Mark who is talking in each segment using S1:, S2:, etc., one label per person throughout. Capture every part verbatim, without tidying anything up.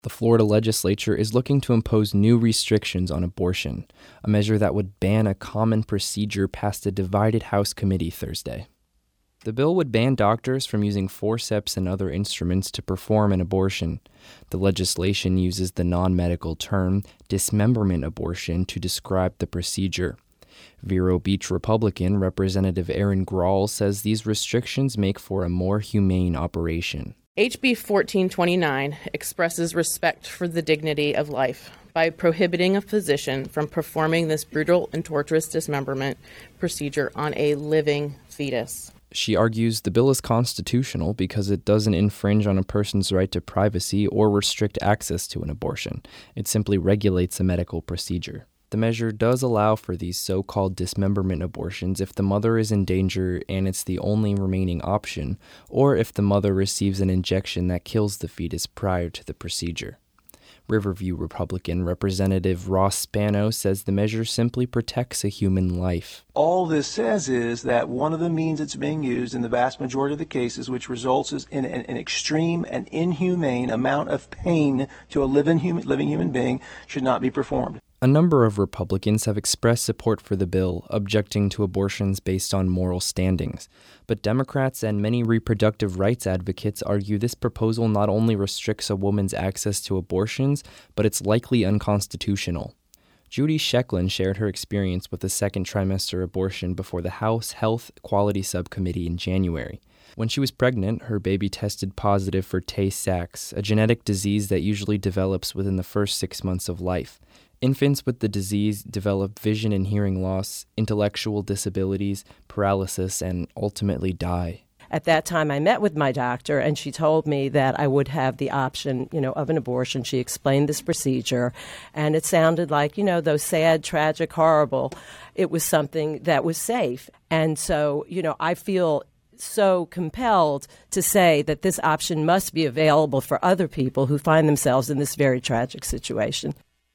S1: The Florida legislature is looking to impose new restrictions on abortion, a measure that would ban a common procedure passed a divided House committee Thursday. The bill would ban doctors from using forceps and other instruments to perform an abortion. The legislation uses the non-medical term dismemberment abortion to describe the procedure. Vero Beach Republican Representative Aaron Grawl says these restrictions make for a more humane operation.
S2: H B fourteen twenty-nine expresses respect for the dignity of life by prohibiting a physician from performing this brutal and torturous dismemberment procedure on a living fetus.
S1: She argues the bill is constitutional because it doesn't infringe on a person's right to privacy or restrict access to an abortion. It simply regulates a medical procedure. The measure does allow for these so-called dismemberment abortions if the mother is in danger and it's the only remaining option, or if the mother receives an injection that kills the fetus prior to the procedure. Riverview Republican Representative Ross Spano says the measure simply protects a human life.
S3: All this says is that one of the means it's being used in the vast majority of the cases, which results in an, an extreme and inhumane amount of pain to a living human, living human being, should not be performed.
S1: A number of Republicans have expressed support for the bill, objecting to abortions based on moral standings. But Democrats and many reproductive rights advocates argue this proposal not only restricts a woman's access to abortions, but it's likely unconstitutional. Judy Shecklin shared her experience with a second trimester abortion before the House Health Quality Subcommittee in January. When she was pregnant, her baby tested positive for Tay-Sachs, a genetic disease that usually develops within the first six months of life. Infants with the disease develop vision and hearing loss, intellectual disabilities, paralysis, and ultimately die.
S4: At that time, I met with my doctor, and she told me that I would have the option, you know, of an abortion. She explained this procedure, and it sounded like, you know, though sad, tragic, horrible, it was something that was safe. And so, you know, I feel so compelled to say that this option must be available for other people who find themselves in this very tragic situation.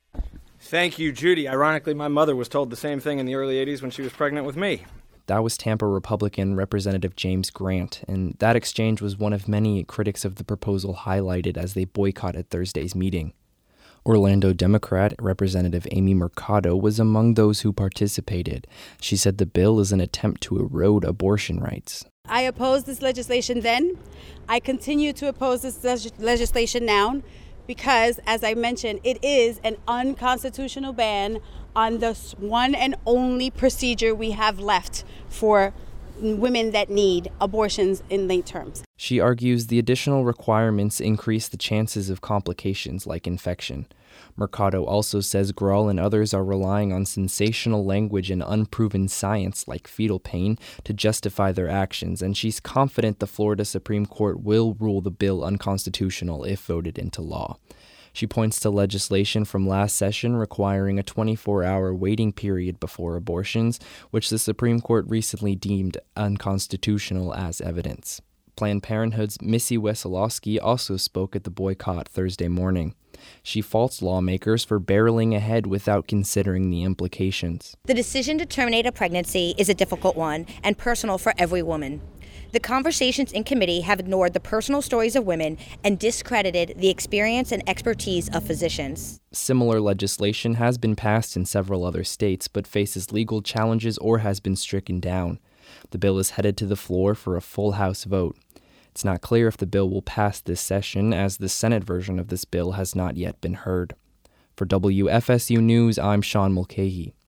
S5: Thank you, Judy. Ironically, my mother was told the same thing in the early eighties when she was pregnant with me.
S1: That was Tampa Republican Representative James Grant, and that exchange was one of many critics of the proposal highlighted as they boycotted Thursday's meeting. Orlando Democrat Representative Amy Mercado was among those who participated. She said the bill is an attempt to erode abortion rights.
S6: I opposed this legislation then. I continue to oppose this leg- legislation now. Because, as I mentioned, it is an unconstitutional ban on the one and only procedure we have left for women that need abortions in late terms.
S1: She argues the additional requirements increase the chances of complications like infection. Mercado also says Grawl and others are relying on sensational language and unproven science like fetal pain to justify their actions, and she's confident the Florida Supreme Court will rule the bill unconstitutional if voted into law. She points to legislation from last session requiring a twenty-four hour waiting period before abortions, which the Supreme Court recently deemed unconstitutional as evidence. Planned Parenthood's Missy Wesolowski also spoke at the boycott Thursday morning. She faults lawmakers for barreling ahead without considering the implications.
S7: The decision to terminate a pregnancy is a difficult one and personal for every woman. The conversations in committee have ignored the personal stories of women and discredited the experience and expertise of physicians.
S1: Similar legislation has been passed in several other states, but faces legal challenges or has been stricken down. The bill is headed to the floor for a full House vote. It's not clear if the bill will pass this session, as the Senate version of this bill has not yet been heard. For W F S U News, I'm Sean Mulcahy.